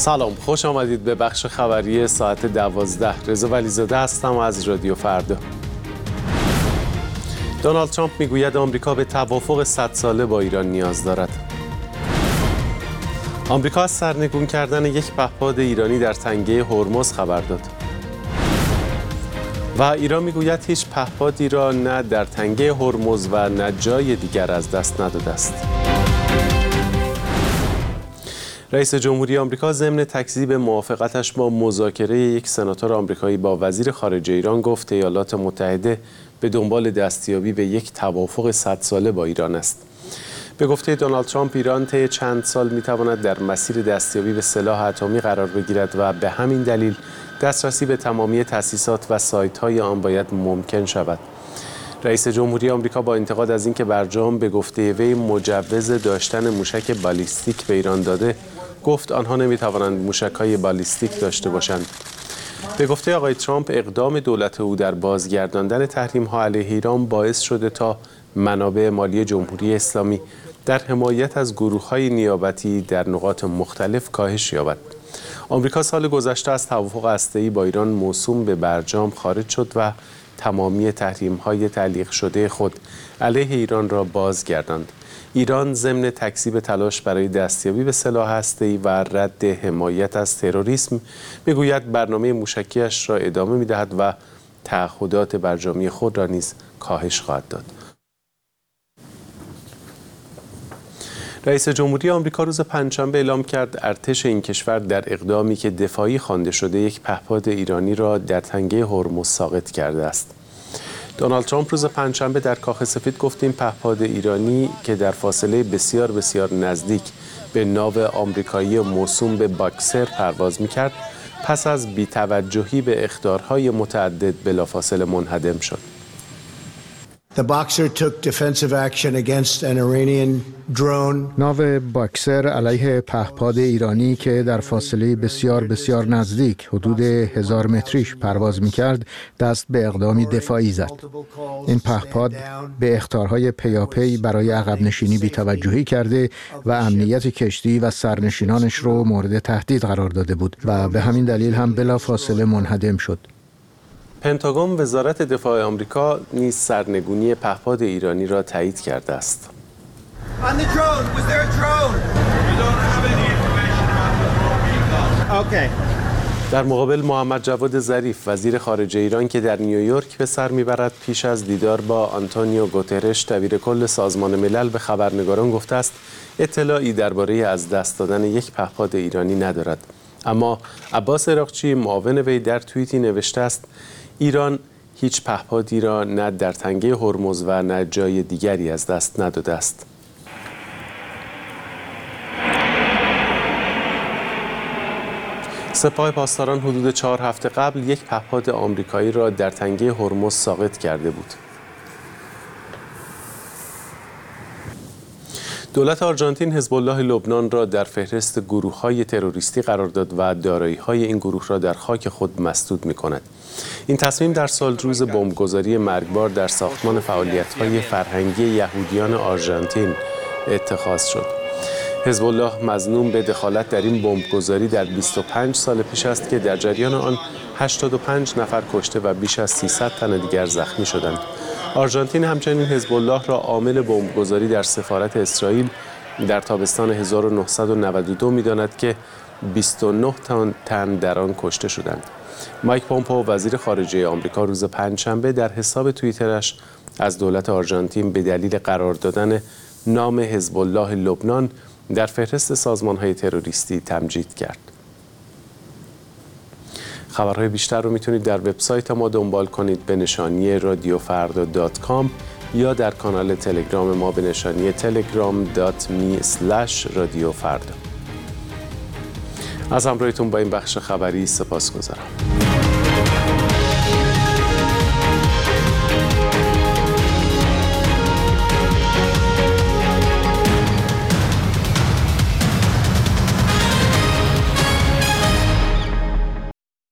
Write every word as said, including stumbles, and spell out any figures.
سلام، خوش آمدید به بخش خبری ساعت دوازده. رضا ولیزاده هستم از رادیو فردا. دونالد ترامپ میگوید آمریکا به توافق صد ساله با ایران نیاز دارد. آمریکا از سرنگون کردن یک پهپاد ایرانی در تنگه هرمز خبر داد. و ایران میگوید هیچ پهپادی را نه در تنگه هرمز و نه جای دیگر از دست نداده است. رئیس جمهوری آمریکا ضمن تکذیب موافقتش با مذاکره یک سناتور آمریکایی با وزیر خارجه ایران گفت ایالات متحده به دنبال دستیابی به یک توافق صد ساله با ایران است. به گفته دونالد ترامپ ایران طی چند سال میتواند در مسیر دستیابی به سلاح اتمی قرار بگیرد و به همین دلیل دسترسی به تمامی تأسیسات و سایت‌های آن باید ممکن شود. رئیس جمهوری آمریکا با انتقاد از اینکه برجام به گفته وی مجوز داشتن موشک بالیستیک به ایران داده، گفت آنها نمیتوانند موشک‌های بالیستیک داشته باشند. به گفته آقای ترامپ اقدام دولت او در بازگرداندن تحریم‌ها علیه ایران باعث شده تا منابع مالی جمهوری اسلامی در حمایت از گروه‌های نیابتی در نقاط مختلف کاهش یابد. آمریکا سال گذشته از توافق هسته‌ای با ایران موسوم به برجام خارج شد و تمامی تحریم‌های تعلیق شده خود علیه ایران را بازگرداند. ایران ضمن تکذیب تلاش برای دستیابی به سلاح هسته‌ای و رد حمایت از تروریسم میگوید برنامه موشکی‌اش را ادامه می‌دهد و تعهدات برجامی خود را نیز کاهش خواهد داد. رئیس جمهوری آمریکا روز پنجشنبه اعلام کرد ارتش این کشور در اقدامی که دفاعی خوانده شده یک پهپاد ایرانی را در تنگه هرمز ساقط کرده است. دونالد ترامپ روز پنجشنبه در کاخ سفید گفت این پهپاد ایرانی که در فاصله بسیار بسیار نزدیک به ناو آمریکایی موسوم به باکسر پرواز می‌کرد، پس از بی‌توجهی به اخطارهای متعدد بلافاصله منهدم شد. The Boxer took defensive action against an Iranian drone. ناو باکسر علیه پهپاد ایرانی که در فاصله بسیار بسیار نزدیک حدود هزار متریش پرواز می‌کرد دست به اقدامی دفاعی زد. این پهپاد به اخطارهای پیاپی برای عقب نشینی بی‌توجهی کرده و امنیت کشتی و سرنشینانش رو مورد تهدید قرار داده بود و به همین دلیل هم بلافاصله منهدم شد. پنتاگون وزارت دفاع آمریکا نیز سرنگونی پهپاد ایرانی را تایید کرده است. در مقابل محمد جواد ظریف وزیر خارجه ایران که در نیویورک به سر میبرد پیش از دیدار با آنتونیو گوترش دبیر کل سازمان ملل به خبرنگاران گفته است اطلاعی درباره از دست دادن یک پهپاد ایرانی ندارد. اما عباس عراقچی معاون وی در توییتی نوشته است ایران هیچ پهپادی را نه در تنگه هرمز و نه جای دیگری از دست نداده است. سپاه پاسداران حدود چهار هفته قبل یک پهپاد آمریکایی را در تنگه هرمز ساقط کرده بود. دولت آرژانتین حزب الله لبنان را در فهرست گروه‌های تروریستی قرار داد و دارایی‌های این گروه را در خاک خود مسدود می‌کند. این تصمیم در سال روز بمبگذاری مرگبار در ساختمان فعالیت‌های فرهنگی یهودیان آرژانتین اتخاذ شد. حزب الله مظنون به دخالت در این بمبگذاری در بیست و پنج سال پیش است که در جریان آن هشتاد و پنج نفر کشته و بیش از سیصد تن دیگر زخمی شدند. آرژانتین همچنین حزب الله را عامل بمبگذاری در سفارت اسرائیل در تابستان هزار و نهصد و نود و دو می‌داند که بیست و نه تن در آن کشته شدند. مایک پومپئو وزیر خارجه آمریکا روز پنجشنبه در حساب توییترش از دولت آرژانتین به دلیل قرار دادن نام حزب الله لبنان در فهرست سازمان‌های تروریستی تمجید کرد. خبرهای بیشتر رو میتونید در وبسایت ما دنبال کنید به نشانی رادیو فردا دات کام یا در کانال تلگرام ما به نشانی تلگرام دات می اسلش رادیو فردا. از همراهیتون با این بخش خبری سپاسگزارم.